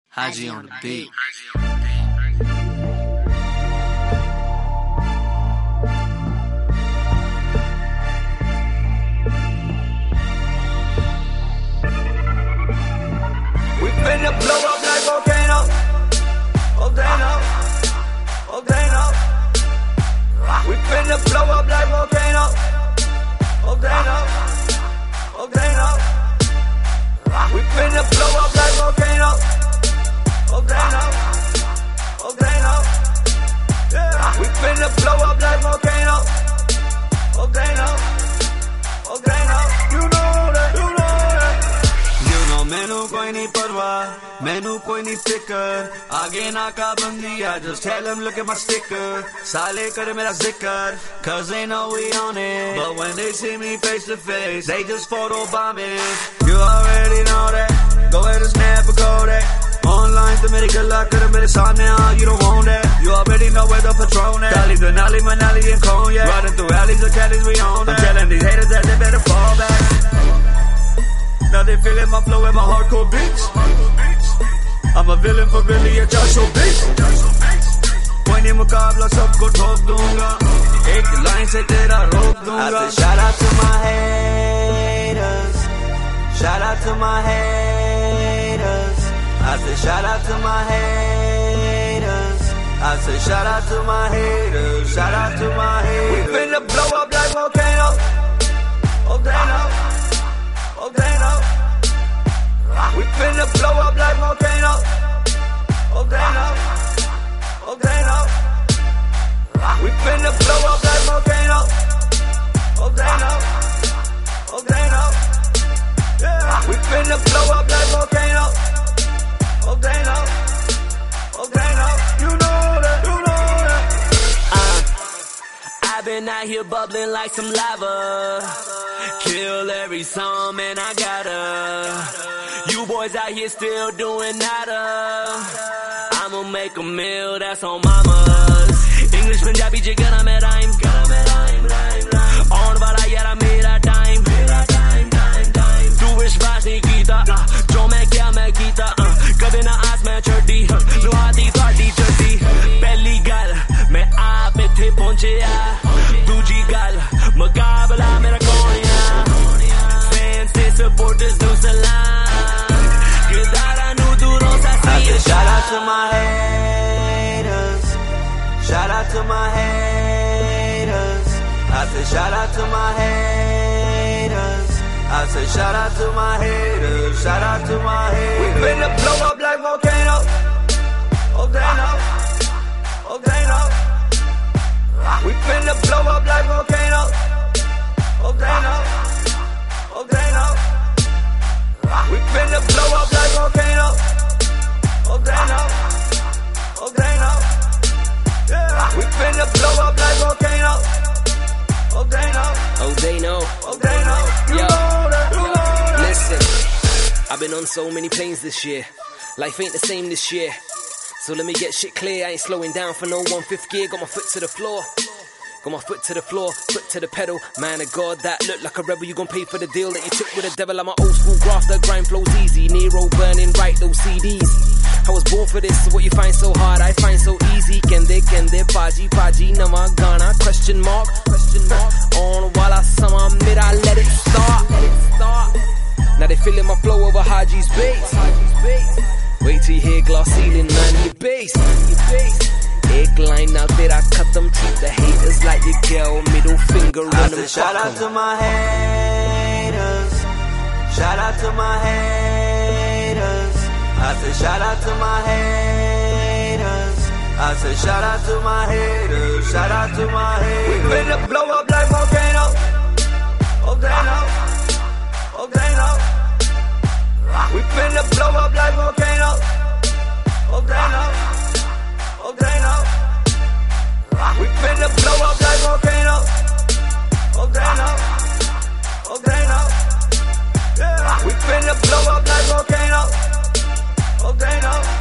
Haji on the beat. We finna blow up like volcano, volcano, volcano. We finna blow up like volcano, volcano, volcano. We finna blow up like volcano, volcano, volcano. Yeah. We finna blow up like volcano, volcano, volcano. You know that, you know that. You know मैनू कोई नहीं परवाह, मैनू कोई नहीं फिकर. आगे नाकाबंदी, I just tell them look at my sticker. साले कर मेरा जिक्र, cause they know we on it. But when they see me face to face, they just photo bombing. You already know that, go ahead and snap a Kodak. Online तो मेरी गल्ला कर मेरे सामने आ, you don't want that. You already know where the Patron at. Cali, Denali, Manali and Cognac. Riding through alleys of Cali's, we on that. I'm telling these haters that they better fall back. Now they feeling my flow and my hardcore beats. I'm a villain for really a Joshua beats. कोई नहीं मुकाबला सबको ठोक दूंगा, एक line से तेरा रोक दूंगा. I say shout out to my haters, shout out to my haters. I say shout out to my haters, I say shout out to my haters, shout out to my haters. We finna blow up like volcano, volcano, volcano. We finna blow up like volcano, volcano, volcano. We finna blow up like volcano, volcano, volcano. Yeah. We finna blow up like volcano, volcano, volcano. You know that, you know that. I've been out here bubbling like some lava. Kill every song, man, I gotta. You boys out here still doing nada. I'ma make a meal, that's on mamas. English, Punjabi, jigara mein rhyme. On wala yara mera time. Tu vishwas nahi kita, jo main kiya main kita. Kabhi na aas main chhadi, luhati saadi chhadi. Pehli gal, main aap ithe pahunchiya. Dooji gal, muqabla mera kaun hai. Fans se supporters nu salam. I say shout out to my haters, shout out to my haters. I say shout out to my haters, I say shout out to my haters, shout out to my haters. We finna blow up like volcano, volcano, volcano. We finna blow up like volcano, volcano, volcano. We finna blow up like volcano, volcano, volcano. Yeah. We finna blow up like volcano, volcano. Oh, they know. Volcano. You Yo. know that, you know that. Listen, I've been on so many planes this year. Life ain't the same this year. So let me get shit clear, I ain't slowing down for no 1/5 gear. Got my foot to the floor. Got my foot to the floor, foot to the pedal. Man of God, that look like a rebel. You gon' pay for the deal that you took with the devil. I'm an old school grafter, grind flows easy. Nero burning, write those CDs. I was born for this, so what you find so hard, I find so easy. Kende, paji, nama, gana, question mark. On while I sama mid, I let it start. Now they feeling my flow over Haji's bass. Wait till you hear glass ceiling, man, your bass. Egg line out there, I cut them, treat the haters like your girl, middle finger on them. Shout out to my haters, shout out to my haters. I say shout out to my haters, I say shout out to my haters, shout out to my haters. We finna blow up like volcano, volcano, volcano. We finna blow up like volcano, volcano, volcano. We finna blow up like volcano, volcano, volcano. Yeah. We finna blow up like volcano, volcano.